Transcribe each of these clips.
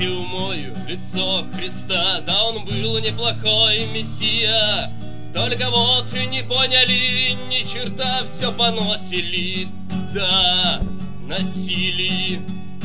Посмотрите, умою лицо Христа, да он был неплохой мессия. Только вот не поняли ни черта, все поносили, да, носили.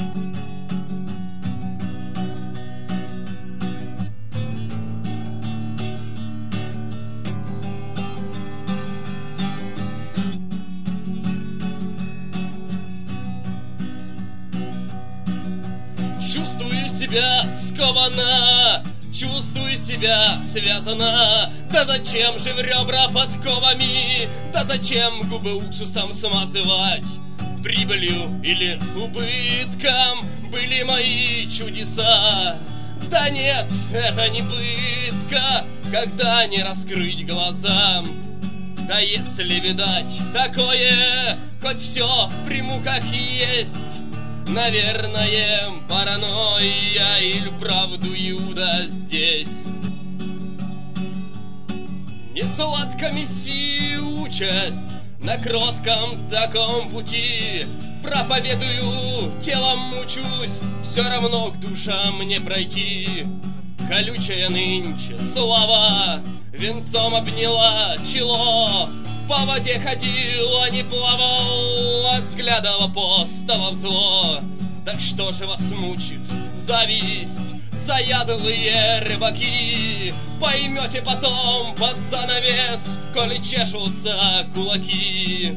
Чувствую себя скована, чувствую себя связана. Да зачем же в ребра подковами? Да зачем губы уксусом смазывать? Прибылью или убытком были мои чудеса. Да нет, это не пытка, когда не раскрыть глазам. Да если видать такое, хоть все приму как есть. Наверное, паранойя или вправду Иуда здесь. Не сладко мессии участь на кротком таком пути. Проповедую, телом мучусь, все равно к душам не пройти. Колючая нынче слава венцом обняла чело. По воде ходил, а не плавал, от взгляда апостола в зло. Так что же вас мучит зависть, заядлые рыбаки? Поймете потом под занавес, коли чешутся кулаки.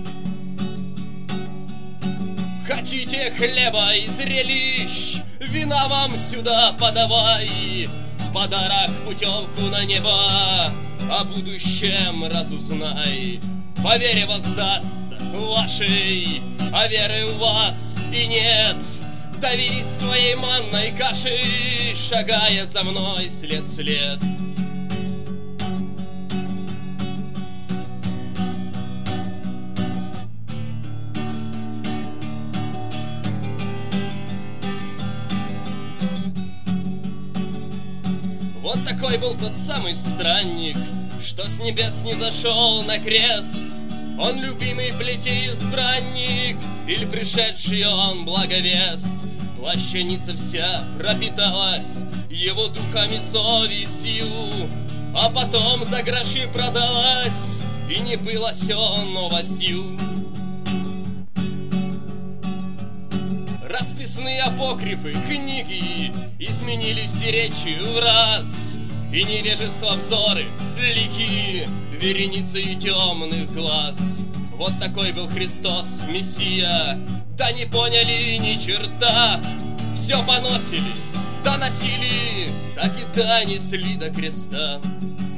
Хотите хлеба и зрелищ, вина вам сюда подавай. В подарок путевку на небо, о будущем разузнай. По вере воздастся вашей, а веры у вас и нет. Давись своей манной кашей, шагая за мной след в след. Вот такой был тот самый странник, что с небес не зашел на крест. Он любимый плети избранник, или пришедший он благовест. Плащаница вся пропиталась его духом и совестью, а потом за гроши продалась, и не было все новостью. Расписные апокрифы, книги изменили все речи в раз, и невежество взоры, лики, вереницы и темных глаз. Вот такой был Христос, Мессия, да не поняли ни черта. Все поносили, доносили, так и донесли до креста.